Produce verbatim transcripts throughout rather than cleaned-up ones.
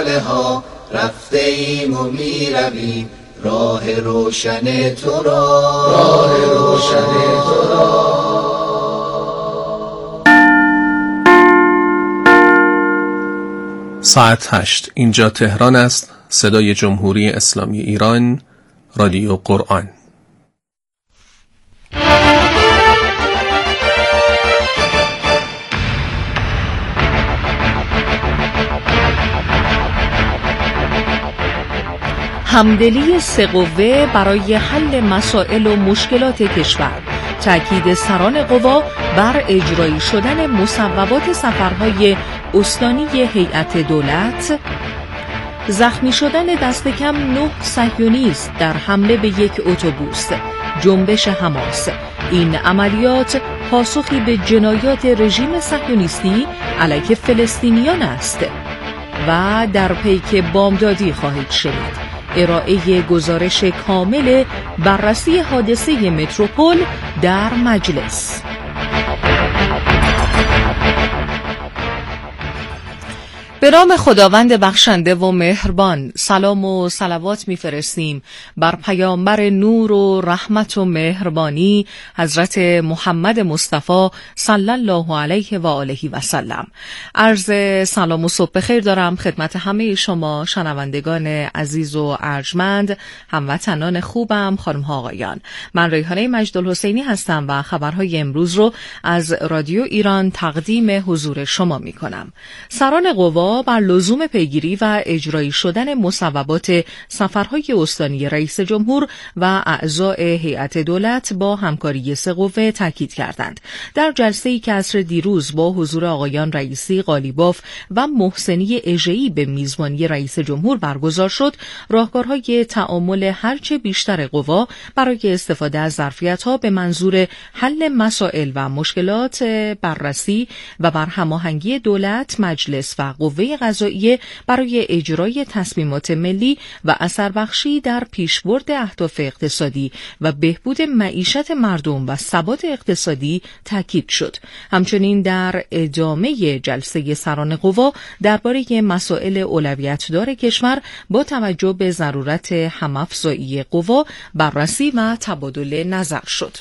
ساله ها رفته ایم و می رویم راه روشن تو را، راه روشن تو را. ساعت هشت، اینجا تهران است. صدای جمهوری اسلامی ایران، رادیو قرآن. همدلی سه قوه برای حل مسائل و مشکلات کشور، تأکید سران قوا بر اجرایی شدن مصوبات سفرهای استانی هیئت دولت، زخمی شدن دست کم نه صهیونیست در حمله به یک اتوبوس، جنبش حماس. این عملیات پاسخی به جنایات رژیم صهیونیستی علیه فلسطینیان است. و در پیک بامدادی خواهید شنید ارائه گزارش کامل بررسی حادثه متروپول در مجلس. به نام خداوند بخشنده و مهربان، سلام و صلوات می‌فرستیم بر پیامبر نور و رحمت و مهربانی حضرت محمد مصطفی صلی الله علیه و آله و سلم. عرض سلام و صبح بخیر دارم خدمت همه شما شنوندگان عزیز و ارجمند، هموطنان خوبم، خانم ها آقایان. من ریحانه مجدالحسینی هستم و خبرهای امروز رو از رادیو ایران تقدیم حضور شما می‌کنم. سران قوا بر لزوم پیگیری و اجرایی شدن مصوبات سفرهای استانی رئیس جمهور و اعضای هیئت دولت با همکاری سه قوه تاکید کردند. در جلسه‌ای که عصر دیروز با حضور آقایان رئیسی، قالیباف و محسنی اژه‌ای به میزبانی رئیس جمهور برگزار شد، راهکارهای تعامل هرچه بیشتر قوا برای استفاده از ظرفیت‌ها به منظور حل مسائل و مشکلات بررسی و بر هماهنگی دولت، مجلس و قوه قضاییه برای اجرای تصمیمات ملی و اثربخشی در پیشبرد اهداف اقتصادی و بهبود معیشت مردم و ثبات اقتصادی تاکید شد. همچنین در ادامه جلسه سران قوا درباره مسائل اولویت‌دار کشور با توجه به ضرورت هم‌افزایی قوا بررسی و تبادل نظر شد.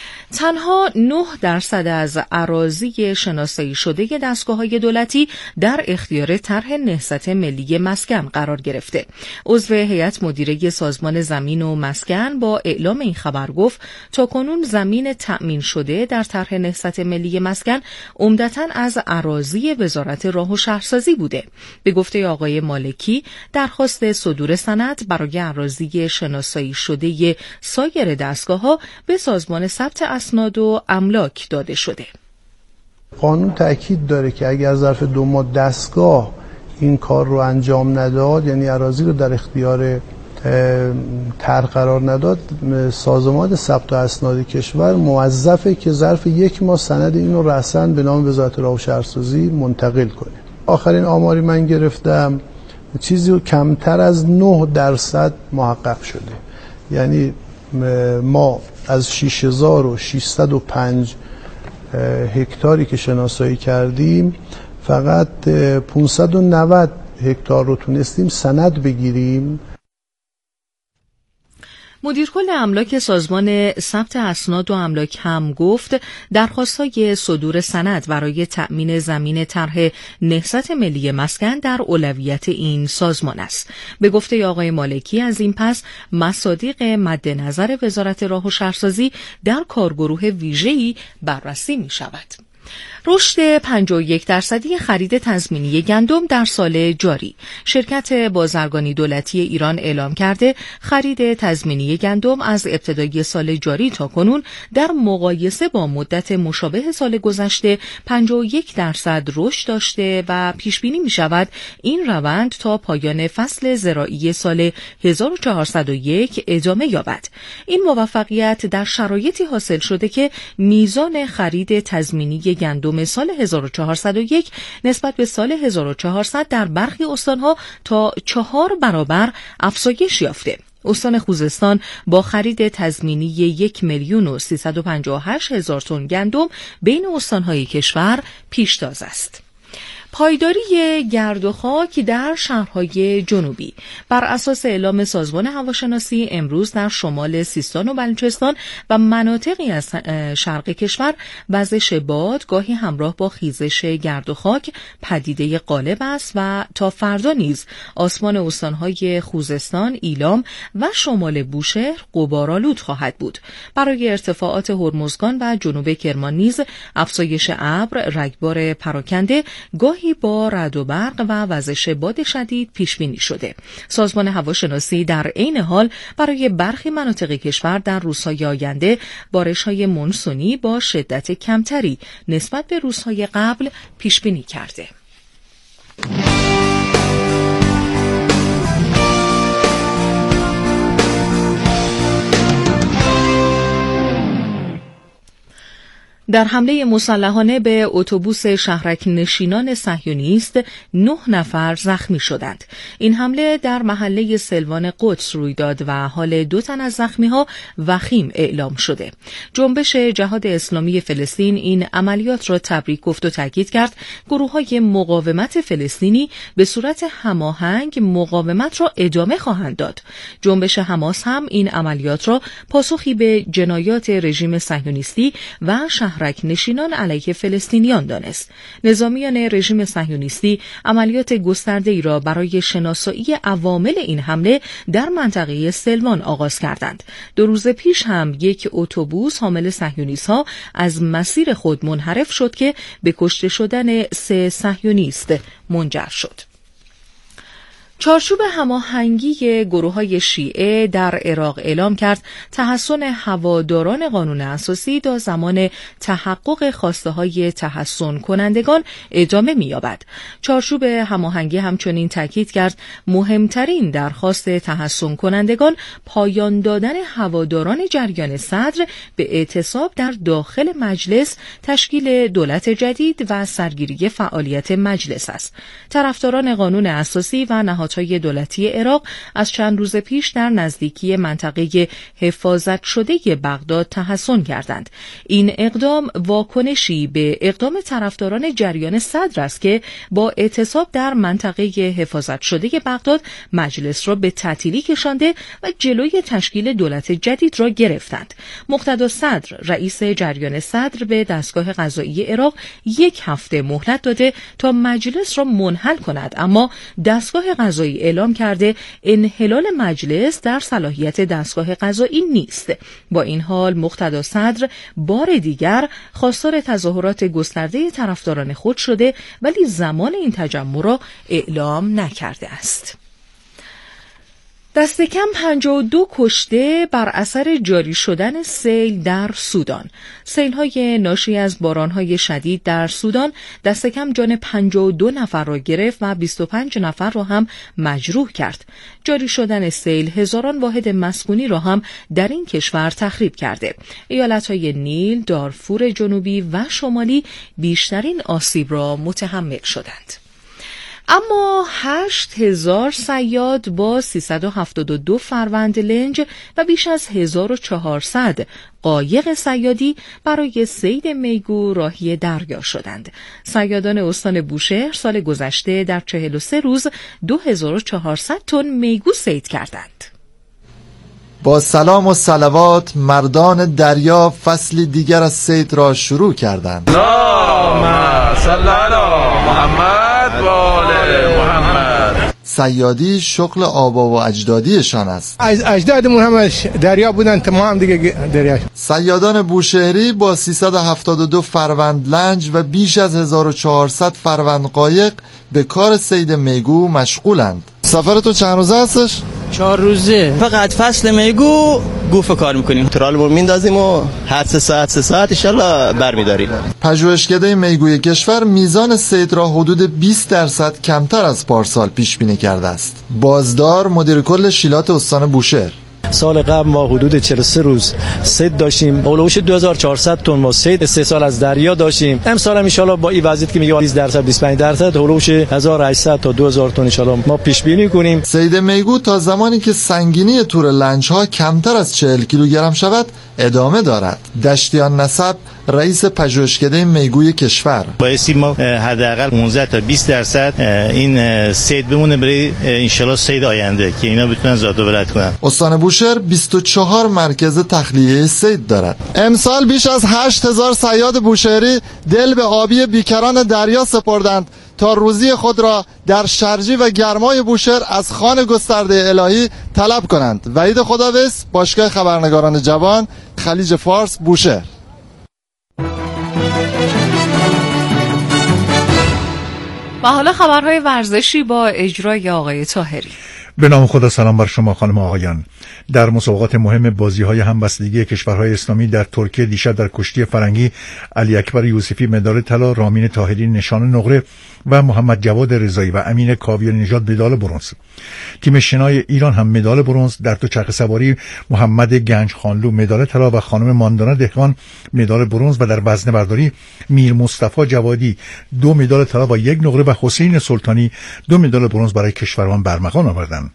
تنها نه درصد از اراضی شناسایی شده دستگاه‌های دولتی در اختیار طرح نهضت ملی مسکن قرار گرفته. عضو هیئت مدیره سازمان زمین و مسکن با اعلام این خبر گفت تاکنون زمین تأمین شده در طرح نهضت ملی مسکن عمدتاً از اراضی وزارت راه و شهرسازی بوده. به گفته آقای مالکی، درخواست صدور سند برای اراضی شناسایی شده سایر دستگاه‌ها به سازمان ثبت اسناد و املاک داده شده. قانون تأکید داره که اگر ظرف دو ماه دستگاه این کار رو انجام نداد، یعنی اراضی رو در اختیار طرح قرار نداد، سازمان ثبت اسناد کشور موظفه که ظرف یک ماه سند اینو رسما به نام وزارت راه و شهرسازی منتقل کنه. آخرین آماری من گرفتم چیزی کمتر از نه درصد محقق شده. یعنی ما از شش هزار و ششصد و پنج هکتاری که شناسایی کردیم فقط پانصد و نود هکتار رو تونستیم سند بگیریم. مدیرکل املاک سازمان ثبت اسناد و املاک هم گفت درخواست‌های صدور سند برای تأمین زمین طرح نهضت ملی مسکن در اولویت این سازمان است. به گفته آقای مالکی از این پس مصادیق مد نظر وزارت راه و شهرسازی در کارگروه ویژه‌ای بررسی می‌شود. رشد پنجاه و یک درصدی خرید تضمینی گندم در سال جاری. شرکت بازرگانی دولتی ایران اعلام کرده خرید تضمینی گندم از ابتدای سال جاری تا کنون در مقایسه با مدت مشابه سال گذشته پنجاه و یک درصد رشد داشته و پیش بینی می شود این روند تا پایان فصل زراعی سال هزار و چهارصد و یک ادامه یابد. این موفقیت در شرایطی حاصل شده که میزان خرید تضمینی گندم سال هزار و چهارصد و یک نسبت به سال هزار و چهارصد در برخی استانها تا چهار برابر افزایش یافته. استان خوزستان با خرید تضمینی یک میلیون و سیصد و پنجاه و هشت هزار تن گندم بین استانهای کشور پیشتاز است. پایداری گرد و خاک در شهرهای جنوبی. بر اساس اعلام سازمان هواشناسی امروز در شمال سیستان و بلوچستان و مناطقی از شرق کشور وزش باد گاهی همراه با خیزش گرد و خاک پدیده غالب است و تا فردا نیز آسمان استانهای خوزستان، ایلام و شمال بوشهر غبارآلود خواهد بود. برای ارتفاعات هرمزگان و جنوب کرمان نیز افزایش ابر، رگبار پراکنده گاهی با رعد و برق و وزش باد شدید پیش بینی شده. سازمان هواشناسی در عین حال برای برخی مناطق کشور در روزهای آینده بارش‌های مونسونی با شدت کمتری نسبت به روزهای قبل پیش بینی کرده. در حمله مسلحانه به اتوبوس شهرک نشینان صهیونیست نه نفر زخمی شدند. این حمله در محله سلوان قدس روی داد و حال دو تن از زخمی‌ها وخیم اعلام شده. جنبش جهاد اسلامی فلسطین این عملیات را تبریک گفت و تاکید کرد گروه‌های مقاومت فلسطینی به صورت هماهنگ مقاومت را ادامه خواهند داد. جنبش حماس هم این عملیات را پاسخی به جنایات رژیم صهیونیستی و شهرک نشینان علیه فلسطینیان دانست. نظامیان رژیم صهیونیستی عملیات گسترده‌ای را برای شناسایی عوامل این حمله در منطقه سلوان آغاز کردند. دو روز پیش هم یک اتوبوس حامل صهیونیست‌ها از مسیر خود منحرف شد که به کشته شدن سه صهیونیست منجر شد. چارچوب هماهنگی گروه‌های شیعه در عراق اعلام کرد تحصن هواداران قانون اساسی تا زمان تحقق خواسته‌های تحصن کنندگان ادامه می‌یابد. چارچوب هماهنگی همچنین تاکید کرد مهمترین درخواست تحصن کنندگان پایان دادن هواداران جریان صدر به اعتصاب در داخل مجلس، تشکیل دولت جدید و سرگیری فعالیت مجلس است. طرفداران قانون اساسی و نهادهای دولتی عراق از چند روز پیش در نزدیکی منطقه حفاظت شده بغداد تحصن کردند. این اقدام واکنشی به اقدام طرفداران جریان صدر است که با اعتصاب در منطقه حفاظت شده بغداد مجلس را به تعطیلی کشانده و جلوی تشکیل دولت جدید را گرفتند. مقتدا صدر رئیس جریان صدر به دستگاه قضایی عراق یک هفته مهلت داده تا مجلس را منحل کند، اما دستگاه قضایی اعلام کرده انحلال مجلس در صلاحیت دستگاه قضایی نیست. با این حال مقتدا صدر بار دیگر خواستار تظاهرات گسترده طرفداران خود شده ولی زمان این تجمع را اعلام نکرده است. دست کم پنجاه و دو کشته بر اثر جاری شدن سیل در سودان. سیل‌های ناشی از باران‌های شدید در سودان دست کم جان پنجاه و دو نفر را گرفت و بیست و پنج نفر را هم مجروح کرد. جاری شدن سیل هزاران واحد مسکونی را هم در این کشور تخریب کرده. ایالت‌های نیل، دارفور جنوبی و شمالی بیشترین آسیب را متحمل شدند. اما هشت هزار صیاد با سیصد و هفتاد و دو فروند لنج و بیش از هزار و چهارصد قایق صیادی برای صید میگو راهی دریا شدند. صیادان استان بوشهر سال گذشته در چهل و سه روز دو هزار و چهارصد تن میگو صید کردند. با سلام و صلوات مردان دریا فصل دیگر از صید را شروع کردند. اللهم صل علی محمد و آل محمد. صیادی شغل آبا و اجدادیشان است. از اجدادمون همش دریا بودن، تمام دیگه دریا. صیادان بوشهری با سیصد و هفتاد و دو فروند لنج و بیش از هزار و چهارصد فروند قایق به کار صید میگو مشغولند. سفر تو چند روزه هستش؟ چهار روزه. فقط فصل میگو گوفه کار میکنیم، ترالمون میندازیم و هر سه ساعت سه ساعت انشالله برمیداریم. پژوهشکده میگوی کشور میزان صید را حدود بیست درصد کمتر از پارسال پیش بینی کرده است. بازدار مدیر کل شیلات استان بوشهر: سال قبل ما حدود چهل و سه روز صید داشتیم، اولوش دو هزار و چهارصد تن ما صید سه سال از دریا داشتیم. امسال ان شاء الله با این وضعیت که میگه بیست درصد بیست و پنج درصد اولوش هزار و هشتصد تا دو هزار تن ان شاء الله ما پیش بینی کنیم. صید میگو تا زمانی که سنگینی تور لنج ها کمتر از چهل کیلوگرم شود ادامه دارد. دشتیان نسب رئیس پژوهشکده میگوی کشور: بایستی ما حداقل پانزده تا بیست درصد این صید بمونه برای انشالله صید آینده که اینا بتونن زاد و ولد کنن. استان بوشهر بیست و چهار مرکز تخلیه صید دارد. امسال بیش از هشت هزار صیاد بوشهری دل به آبی بیکران دریا سپردند تا روزی خود را در شرجی و گرمای بوشهر از خوان گسترده الهی طلب کنند. وحید خداویس، باشگاه خبرنگاران جوان، خلیج فارس، بوشهر. و حالا خبرهای ورزشی با اجرای آقای طاهری. به نام خدا. سلام بر شما خانم آقایان. در مسابقات مهم بازی‌های همبستگی کشورهای اسلامی در ترکیه دیشب در کشتی فرنگی علی اکبر یوسفی مدال طلا، رامین طاهری نشان نقره و محمد جواد رضایی و امین کاویانی نژاد مدال برنز. تیم شنای ایران هم مدال برنز، در دوچرخه سواری محمد گنج خانلو مدال طلا و خانم ماندانا دهقان مدال برنز و در وزنه برداری میر مصطفی جوادی دو مدال طلا و یک نقره و حسین سلطانی دو مدال برنز برای کشورمان برمغان آوردند.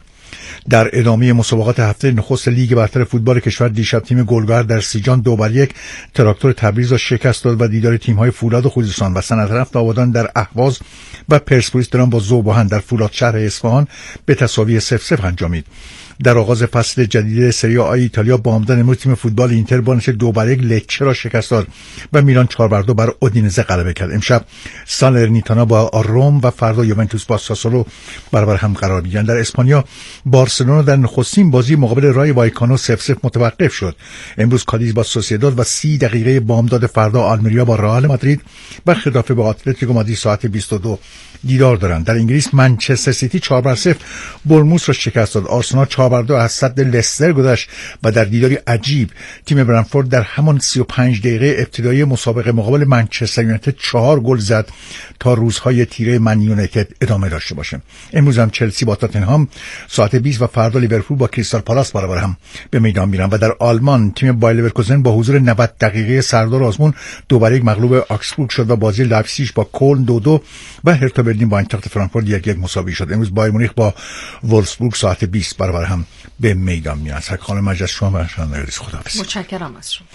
در ادامه مسابقات هفته نخست لیگ برتر فوتبال کشور دیشب تیم گلگهر در سیجان دو بر یک تراکتور تبریز را شکست داد و دیدار تیم‌های فولاد و خوزستان و صنعت‌نفت آبادان در اهواز و پرسپولیس درام با ذوب‌آهن در فولاد شهر اصفهان به تساوی صفر صفر انجامید. در آغاز فصل جدید سری آ ایتالیا بامداد امروز تیم فوتبال اینتر بانش دو بر یک لچه را شکست داد و میلان چهار بر دو بر اودینزه غلبه کرد. امشب سالرنیتانا با روم و فردا یوونتوس با ساسولو برابر هم قرار می‌گیرند. در اسپانیا بارسلونا در نخستین بازی مقابل رای وایکانو صفر صفر متوقف شد. امروز کادیز با سوسییداد و سی دقیقه بامداد فردا آلمریا با رئال مادرید و خطافه با اتلتیکو مادرید ساعت بیست و دو دیدار دارند. در انگلیس منچستر سیتی چهار بر صفر بورنموث را شکست داد. آرسنال چهار بر دو از صد لستر گذشت و در دیداری عجیب تیم برنفورد در همان سی و پنج دقیقه ابتدایی مسابقه مقابل منچستر یونایتد چهار گل زد تا روزهای تیره من یونایتد ادامه داشته باشه. امروز هم چلسی با تاتنهام ساعت بیست و فردا لیورپول با کریستال پالاس برابر هم به میدان میرن و در آلمان تیم بایر لورکوزن با حضور نود دقیقه سردار آزمون دو بر یک مغلوب آکسبورگ شد و بازی لایپزیگ با کلن دو دو و هرتا برلین با اینتراخت فرانکفورت یک یک مساوی شد. امروز بایر مونیخ با وولفسبورگ ساعت بیست برابر هم به میدان میرن. سرکار مجلس شما برشان نگریز. خداحافظ. متشکرم از شما.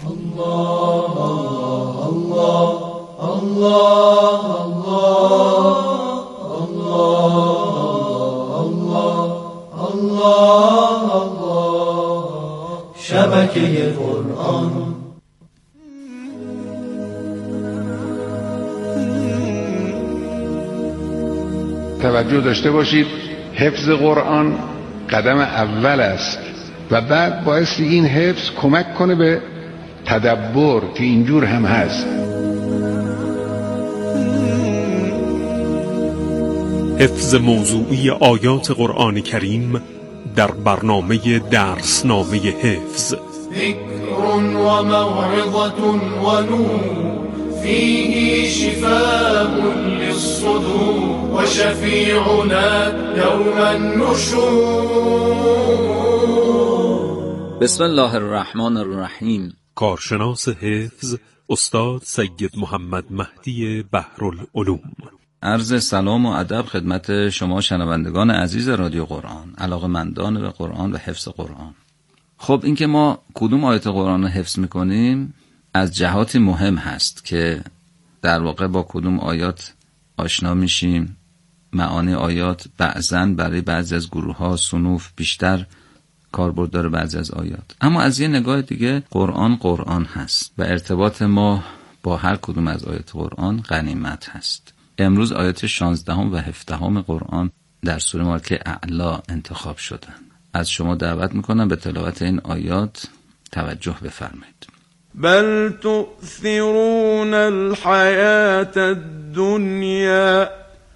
الله الله الله الله الله الله شبکه قرآن. توجه داشته باشید، حفظ قرآن قدم اول است و بعد باعث این حفظ کمک کنه به تدبر که اینجور هم هست. حفظ موضوعی آیات قرآن کریم در برنامه درسنامه حفظ. ذکر و موعظة و نور فيه شفاء للصدور و شفیعنا یوم النشور. بسم الله الرحمن الرحیم. کارشناس حفظ استاد سید محمد مهدی بحرالعلوم. عرض سلام و ادب خدمت شما شنوندگان عزیز رادیو قرآن، علاقه‌مندان به قرآن و حفظ قرآن. خب این که ما کدوم آیات قرآن رو حفظ میکنیم از جهات مهم هست که در واقع با کدوم آیات آشنا میشیم. معانی آیات بعضاً برای بعضی از گروه ها صنوف بیشتر کاربرد داره بعضی از آیات، اما از یه نگاه دیگه قرآن قرآن هست و ارتباط ما با هر کدوم از آیات قرآن غنیمت هست. امروز آیات شانزدهم و هفدهم قرآن در سوره مبارکه اعلا انتخاب شدن. از شما دعوت میکنم به تلاوت این آیات توجه بفرمایید. بل تؤثرون الحیات الدنیا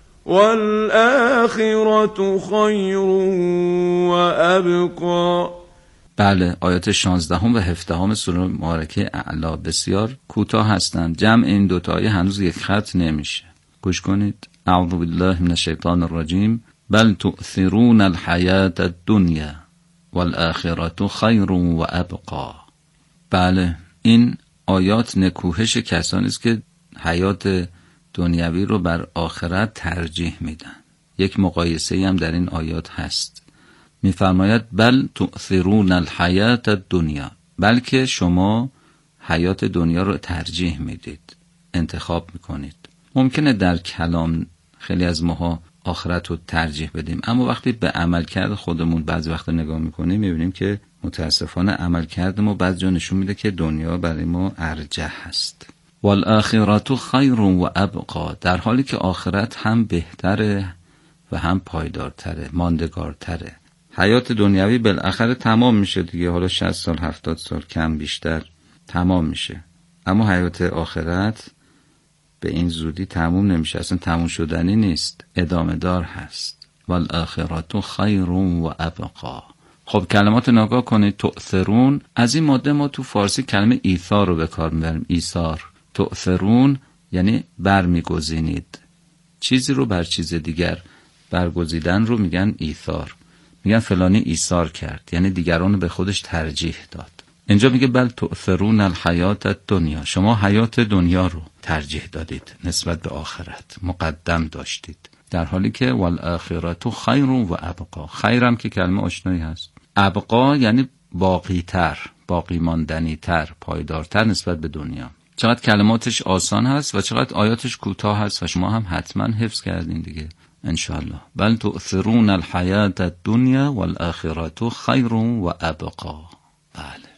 والآخرة خیر و ابقا. بله، آیات شانزدهم و هفدهم سوره مبارکه اعلا بسیار کوتاه هستند. جمع این دوتا آیه هنوز یک خط نمیشه. گوش کنید. اعوذ بالله من الشیطان الرجیم. بل تؤثرون الحیات الدنیا والآخرة خیر و ابقا. بله، این آیات نکوهش کسانی است که حیات دنیوی رو بر آخرت ترجیح میدن. یک مقایسه هم در این آیات هست. میفرماید بل تؤثرون الحیات الدنیا. بلکه شما حیات دنیا رو ترجیح میدید، انتخاب میکنید. ممکنه در کلام خیلی از ماها آخرت رو ترجیح بدیم، اما وقتی به عملکرد خودمون بعضی وقت نگاه میکنیم میبینیم که متاسفانه عملکرد ما بعضی جا نشون میده که دنیا برای ما ارجح هست. والآخرت خیر و ابقا، در حالی که آخرت هم بهتره و هم پایدارتره، ماندگارتره. حیات دنیوی بالاخره تمام میشه دیگه، حالا شصت سال هفتاد سال کم بیشتر تمام میشه، اما حیات آخرت به این زودی تموم نمیشه، اصلا تموم شدنی نیست، ادامه دار هست. والآخرت خیر و ابقا. خب کلمات نگاه کنید. تؤثرون، از این ماده ما تو فارسی کلمه ایثار رو به کار میبریم. ایثار، تؤثرون یعنی برمیگزینید، چیزی رو بر چیز دیگر برگزیدن رو میگن ایثار. میگن فلانی ایثار کرد، یعنی دیگران به خودش ترجیح داد. اینجا میگه بل تؤثرون الحیات الدنیا، شما حیات دنیا رو ترجیح دادید نسبت به آخرت، مقدم داشتید، در حالی که والآخرت خیر و ابقا. خیرم که کلمه آشنایی هست، ابقا یعنی باقی تر، باقی ماندنی تر، پایدارتر نسبت به دنیا. چقدر کلماتش آسان هست و چقدر آیاتش کوتاه هست و شما هم حتما حفظ کردین دیگه انشاءالله. بل تؤثرون الحیات الدنیا والآخرت خیر و ابقا. بله.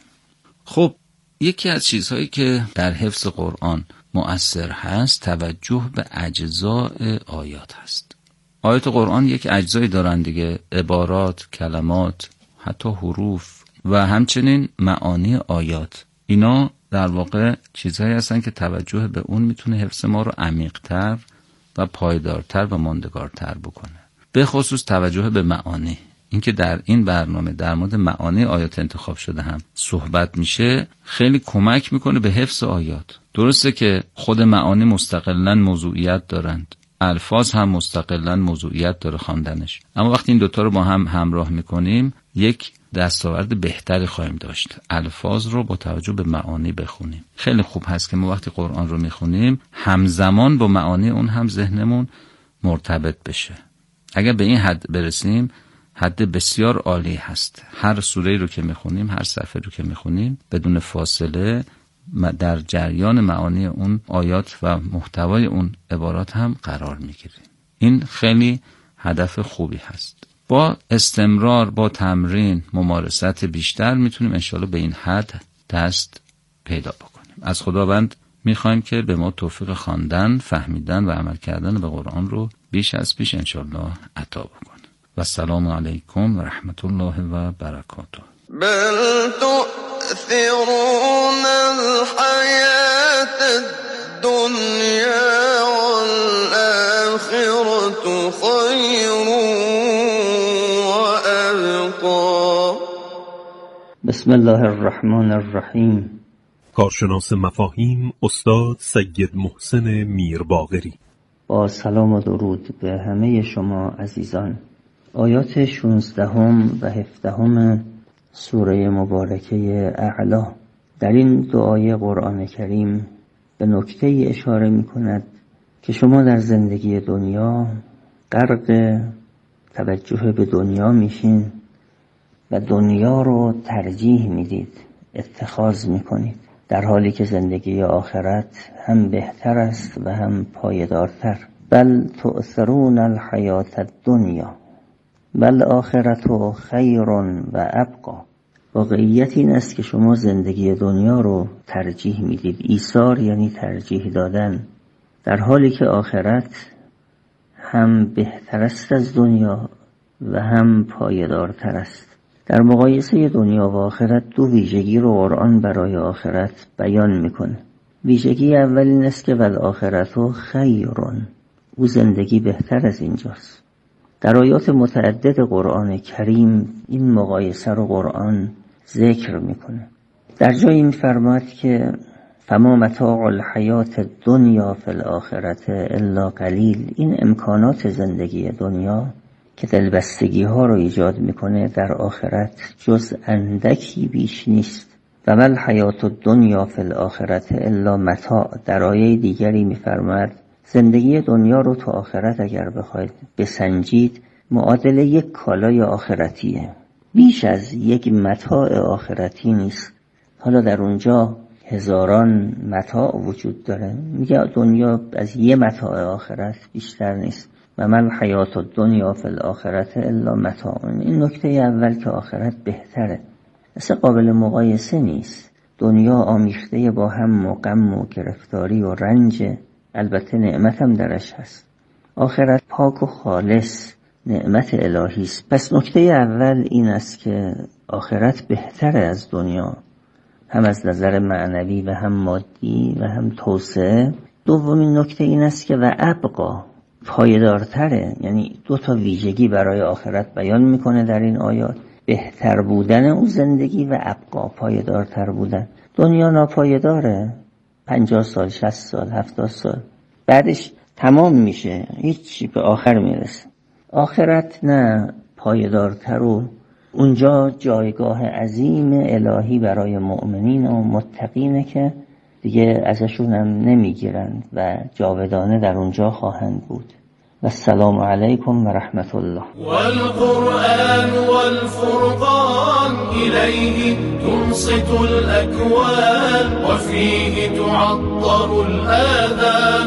خب یکی از چیزهایی که در حفظ قرآن مؤثر هست توجه به اجزاء آیات هست. آیات قرآن یک اجزایی دارن دیگه، عبارات، کلمات، حتی حروف و همچنین معانی آیات. اینا در واقع چیزهایی هستن که توجه به اون میتونه حفظ ما رو عمیق‌تر و پایدارتر و ماندگارتر بکنه. به خصوص توجه به معانی. اینکه در این برنامه در مورد معانی آیات انتخاب شده هم صحبت میشه، خیلی کمک میکنه به حفظ آیات. درسته که خود معانی مستقلاً موضوعیت دارند، الفاظ هم مستقلاً موضوعیت داره خواندنش، اما وقتی این دوتا رو با هم همراه میکنیم یک دستاورد بهتری خواهیم داشت. الفاظ رو با توجه به معانی بخونیم. خیلی خوب هست که ما وقتی قرآن رو میخونیم همزمان با معانی اون هم ذهنمون مرتبط بشه. اگر به این حد برسیم حد بسیار عالی هست. هر سوره رو که میخونیم، هر صفحه رو که میخونیم، بدون فاصله در جریان معانی اون آیات و محتوای اون عبارات هم قرار میگیریم. این خیلی هدف خوبی هست. با استمرار، با تمرین، ممارست بیشتر میتونیم انشالله به این حد دست پیدا بکنیم. از خداوند میخوایم که به ما توفیق خواندن، فهمیدن و عمل کردن به قرآن رو بیش از پیش انشالله عطا بکنه. و السلام علیکم و رحمت الله و برکاته. بل تؤثرون الحیات الدنیا والآخرة خیر و ابقا. بسم الله الرحمن الرحیم. کارشناس مفاهیم استاد سید محسن میرباقری. با سلام و درود به همه شما عزیزان. آیات شانزدهم و هفدهم سوره مبارکه اعلی در این دو آیه قرآن کریم به نکته اشاره می کند که شما در زندگی دنیا غرق توجه به دنیا میشین و دنیا رو ترجیح میدید، اتخاذ میکنید، در حالی که زندگی آخرت هم بهتر است و هم پایدارتر. بل تؤثرون الحیات الدنیا بل آخرت خیر و ابقا. واقعیت این است که شما زندگی دنیا رو ترجیح میدید. ایثار یعنی ترجیح دادن، در حالی که آخرت هم بهتر است از دنیا و هم پایدارتر است. در مقایسه دنیا و آخرت دو ویژگی رو قرآن برای آخرت بیان میکنه. ویژگی اول این است که والآخرت خیرون، او زندگی بهتر از اینجاست. در آیات متعدد قرآن کریم این مقایسه رو قرآن ذکر میکنه. در جایی میفرماید که فما متاع الحیات الدنیا فی الاخرة الا قلیل. این امکانات زندگی دنیا که دلبستگی ها رو ایجاد میکنه در آخرت جز اندکی بیش نیست. و ما الحیات الدنیا فی الاخرة الا متاع. در آیه دیگری میفرماید زندگی دنیا رو تو آخرت اگر بخواید بسنجید معادل یک کالای آخرتیه، بیش از یک متاع آخرتی نیست. حالا در اونجا هزاران متاع وجود داره. میگه دنیا از یه متاع آخرت بیشتر نیست. و من حیات الدنیا فی الاخرت الا متاع. این نکته اول که آخرت بهتره، اصلا قابل مقایسه نیست. دنیا آمیخته با هم و غم و گرفتاری و رنج، البته نعمت هم درش هست. آخرت پاک و خالص، نعمت الهی است. پس نکته اول این است که آخرت بهتره از دنیا، هم از نظر معنوی و هم مادی و هم توسعه. دومین نکته این است که و ابقا، پایدارتره. یعنی دو تا ویژگی برای آخرت بیان میکنه در این آیات: بهتر بودن اون زندگی و ابقا، پایدارتر بودن. دنیا ناپایداره، پنجاه سال، شصت سال، هفتاد سال، بعدش تمام میشه، هیچی، به آخر میرسه. آخرت نه، پایدارتر و اونجا جایگاه عظیم الهی برای مؤمنین و متقینه که دیگه ازشون هم نمیگیرند و جاودانه در اونجا خواهند بود. و السلام علیکم و رحمت الله. والقرآن والفرقان إليه تنصت الأكوان وفيه تعطر الآذان.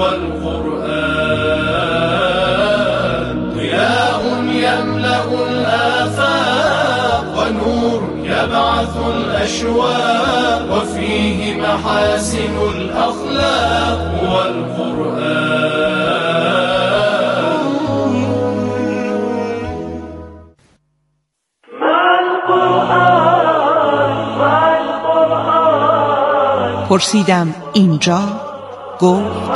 والقرآن ضياء يملأ الآفاق ونور يبعث الأشواق وفيه محاسن الأخلاق. والقرآن پرسیدم اینجا، گفت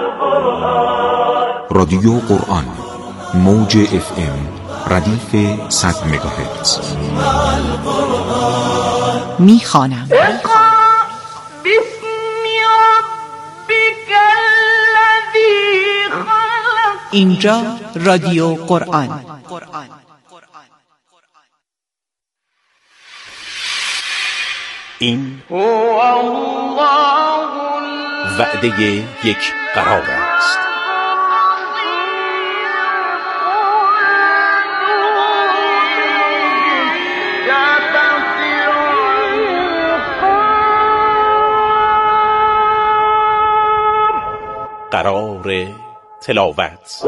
رادیو قرآن، موج اف ام، ردیف صد مگاهرتز. میخوانم. اینجا رادیو قرآن. این وعده یک قرار است. قرار تلاوت.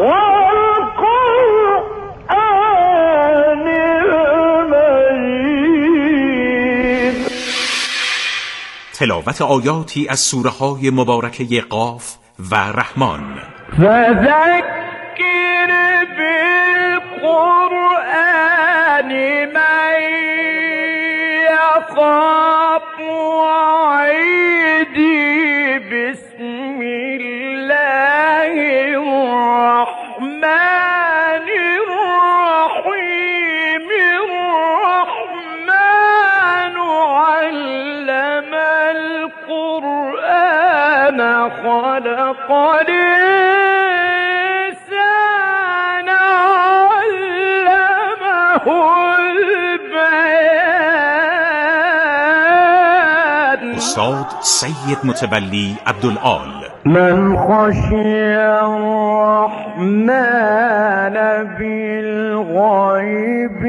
تلاوت آیاتی از سوره های مبارکه قاف و رحمان. فذکر بالقرآن من یخاف وعیدی. بسم الله الرحمن الرحیم. الرحمن علم القرآن خلق الإنسان علمه البيان. استاد سید متولی عبدالآل. من خشی الرحمن بالغیب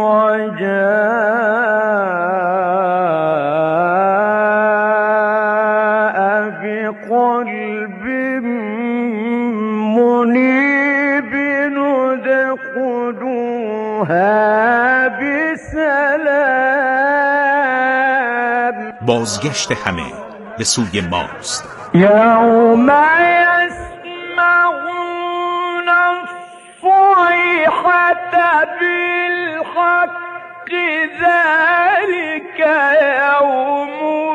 وجاء بقلب منیب ادخلوها بسلام. بازگشت همه به سوی ماست. یوم یسمعون الصیحة بالحق ذلك یوم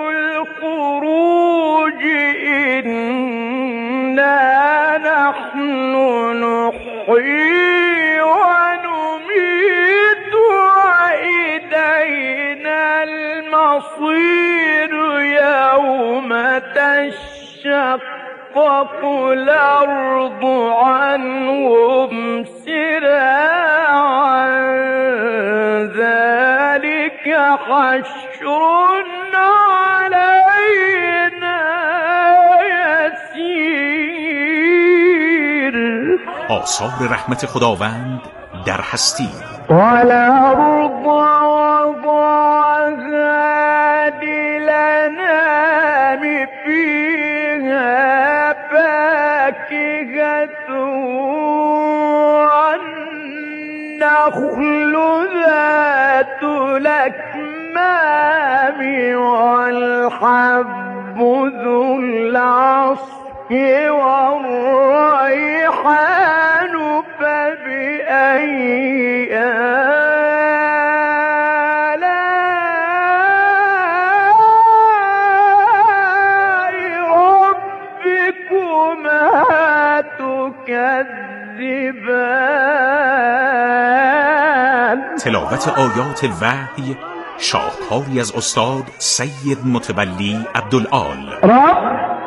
الخروج. إنا نحن نحيي ونميت وإلينا المصير. يوم تشقق الأرض عنهم سراعا. ذلك حشر علينا يسير. آثار رحمت خداوند در هستی. والأرض وضعها ذات الأكمام والحب ذو العصف والريحان فبأي آلاء ربكما تكذبان. تلاوت آیات وحی شاهکاری از استاد سید متولی عبدالآل. رب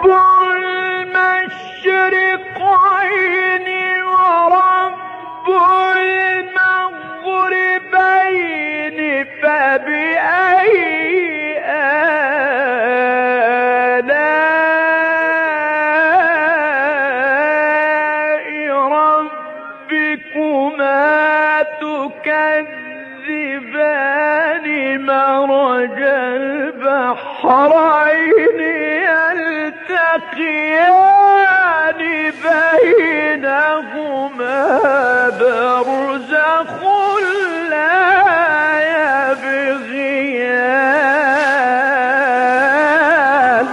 المشرقین و رب المغربین فبأی آلاء ربكما تكذبان. مرج البحرين يلتقيان بينهما برزخ لا يبغيان.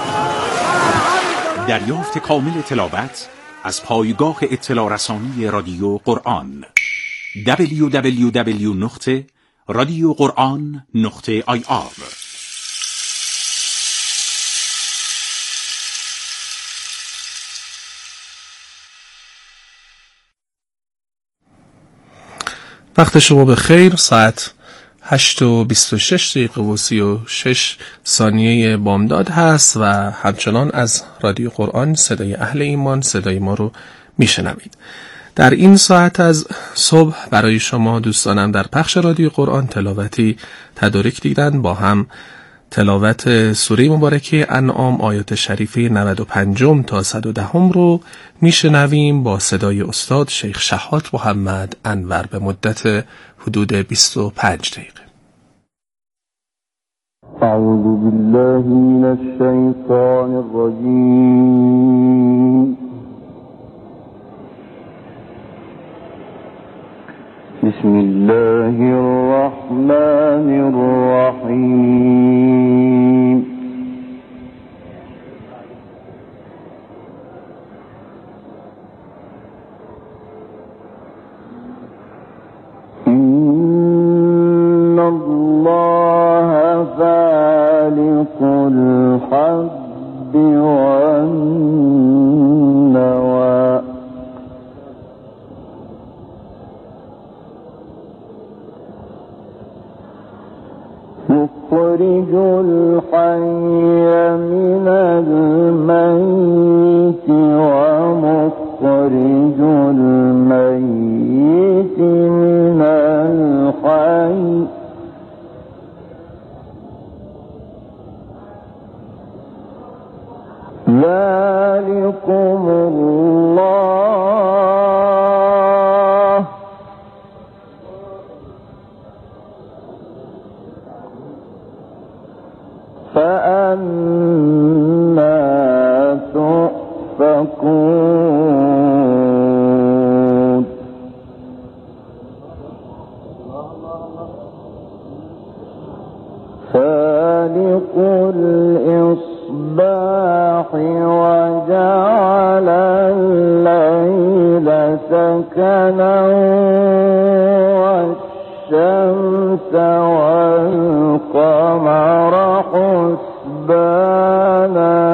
دریافت کامل تلاوت از پایگاه اطلاع رسانی رادیو قرآن دبلیو دبلیو دبلیو نقطه رادیو قرآن نقطه آی آر. وقت شما به خیر. ساعت هشت و بیست و شش دقیقه و سی و شش ثانیه بامداد هست و همچنان از رادیو قرآن صدای اهل ایمان صدای ما رو میشنوید. در این ساعت از صبح برای شما دوستانم در پخش رادیو قرآن تلاوتی تدارک دیدن. با هم تلاوت سوره مبارکه انعام آیات شریفه نود و پنج تا صد و ده رو میشنویم با صدای استاد شیخ شهات محمد انور به مدت حدود بیست و پنج دقیقه. اعوذ بالله من الشیطان الرجیم. بسم الله الرحمن الرحیم. إن الله فالق الحب والنوى يخرج الحي من الميت ومخرج الميت من الحي ذلكم الله فأنا تؤفكون. فالق الإصباح وجعل الليل سكنا والشمس والقمر حسبانا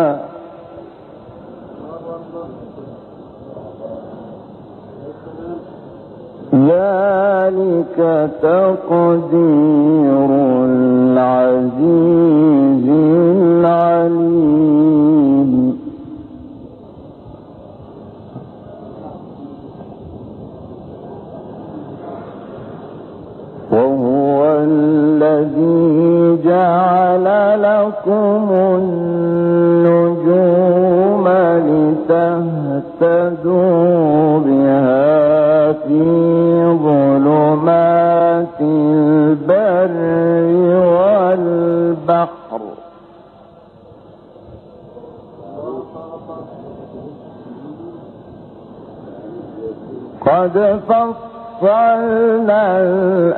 ذلك تقدير العزيز العليم. وهو الذي جعل لكم النجوم لتهتدوا بها في ظلمات البر والبحر. قد فصلنا